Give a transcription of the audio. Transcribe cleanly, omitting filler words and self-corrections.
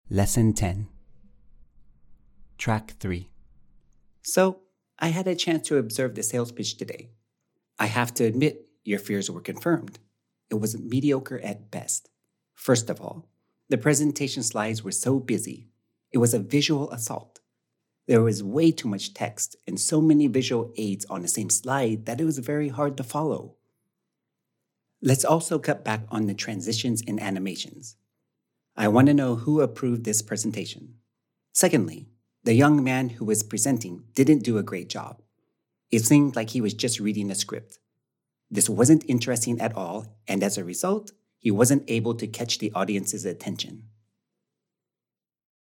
Lesson 10. Track 3. So, I had a chance to observe the sales pitch today. I have to admit, your fears were confirmed. It was mediocre at best. First of all, the presentation slides were so busy. It was a visual assault. There was way too much text and so many visual aids on the same slide that it was very hard to follow. Let's also cut back on the transitions and animations. I want to know who approved this presentation. Secondly, the young man who was presenting didn't do a great job. It seemed like he was just reading a script. This wasn't interesting at all, and as a result, he wasn't able to catch the audience's attention.